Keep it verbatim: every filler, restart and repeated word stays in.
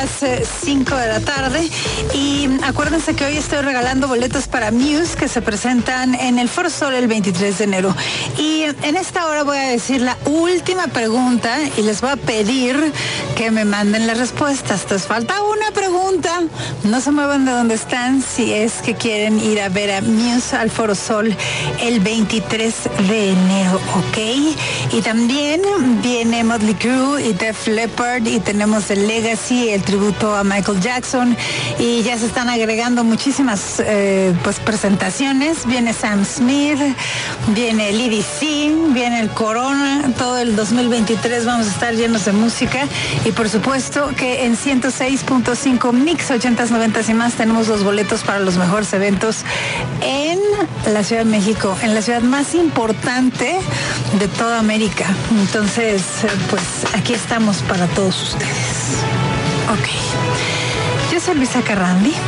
las cinco de la tarde y acuérdense que hoy estoy regalando boletos para Muse que se presentan en el Foro Sol el veintitrés de enero. Y en esta hora voy a decir la última pregunta y les voy a pedir que me manden las respuestas. Entonces falta una pregunta. No se muevan de donde están si es que quieren ir a ver a Muse al Foro Sol el veintitrés de enero, ¿ok? Y también viene Motley Crue y Def Leppard y tenemos el Legacy, el tributo a Michael Jackson, y ya se están agregando muchísimas eh, pues presentaciones. Viene Sam Smith, viene el E D C, viene el Corona. Todo el dos mil veintitrés vamos a estar llenos de música, y por supuesto que en ciento seis punto cinco Mix ochentas, noventas y más tenemos los boletos para los mejores eventos en la Ciudad de México, en la ciudad más importante de toda América. Entonces, pues aquí estamos para todos ustedes. Ok. Yo soy Luisa Carrandi.